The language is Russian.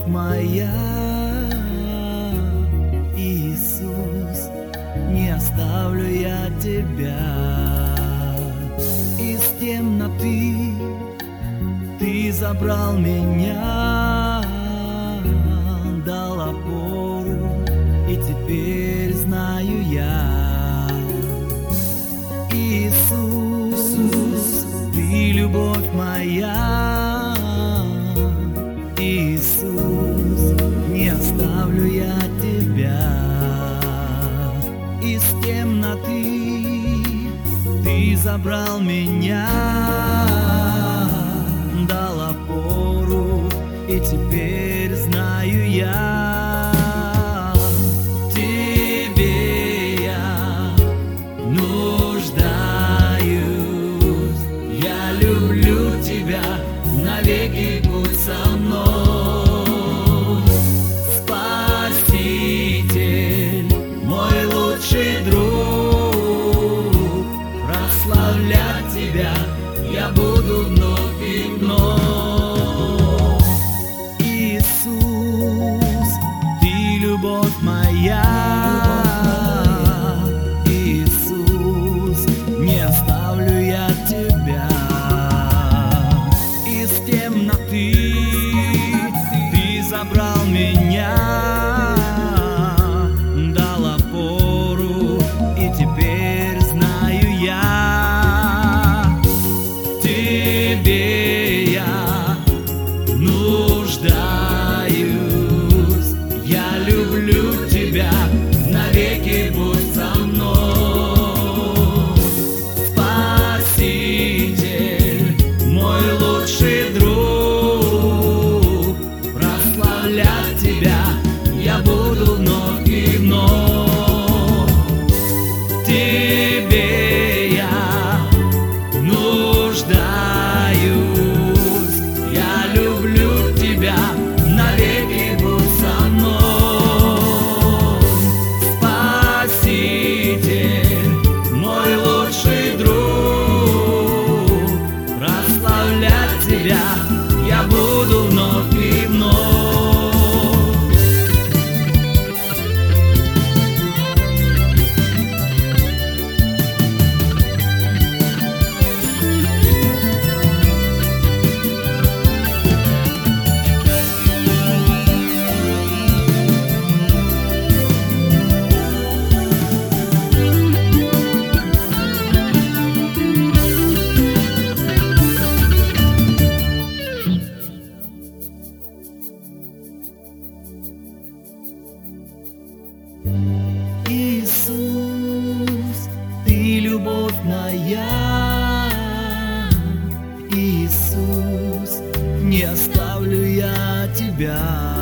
моя, Иисус, не оставлю я тебя. Из темноты Ты забрал меня, дал опору, и теперь знаю я, Иисус, Ты любовь моя, Иисус, не оставлю я тебя. Из темноты Ты забрал меня, дал опору, и теперь знаю я, в Тебе я нуждаюсь. Я люблю Тебя, навеки будь со мной. Спаситель, мой лучший друг, прославлять Тебя я буду вновь и вновь. Иисус, Ты любовь моя, Иисус, не оставлю я Тебя. Из темноты Ты забрал меня, дал опору, и теперь знаю я, в Тебе я нуждаюсь. Я люблю Тебя, навеки будь со мной. Спаситель, мой лучший друг, прославлять Тебя я буду вновь и вновь. В Тебе я нуждаюсь. Я люблю Тебя, навеки будь со мной. Спаситель, мой лучший друг, прославлять Тебя я буду вновь и вновь. Иисус, Ты любовь моя, Иисус, не оставлю я Тебя.